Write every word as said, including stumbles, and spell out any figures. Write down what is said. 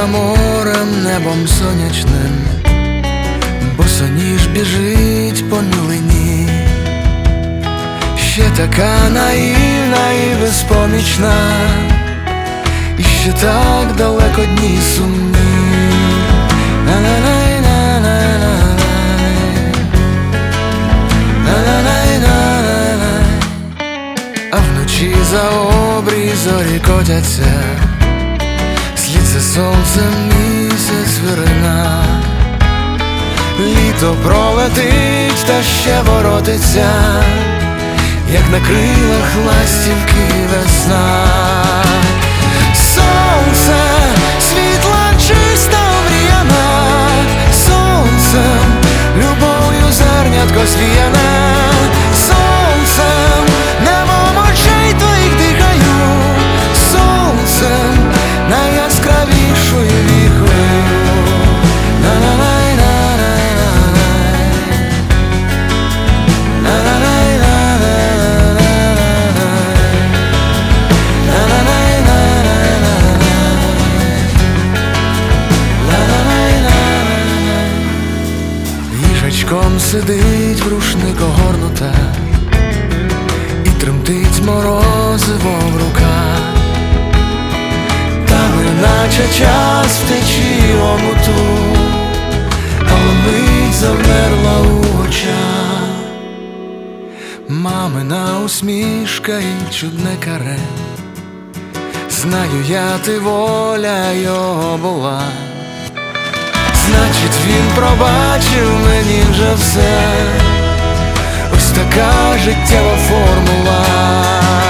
за морем, небом сонячним, босоніж біжить по мілині, ще така наївна і безпомічна, і ще так далеко дні сумні. А вночі за обрій зорі котяться, слід за сонцем місяць вирина. Літо пролетить та ще воротиться, як на крилах ластівки весна. Сонце, світла чиста омріяна, сонцем, любов'ю зернятко звіяне. Сонцем, небом очей твоїх дихаю, сонцем, найяскравішою віхою. Їжачком сидить в рушник огорнута, і тремтить морозиво в руках. Та неначе час втечі омуту, але мить завмерла у очах. Мамина усмішка і чудне каре, знаю я, ти воля його була. Значить, він пробачив мені вже все, ось така життєва формула.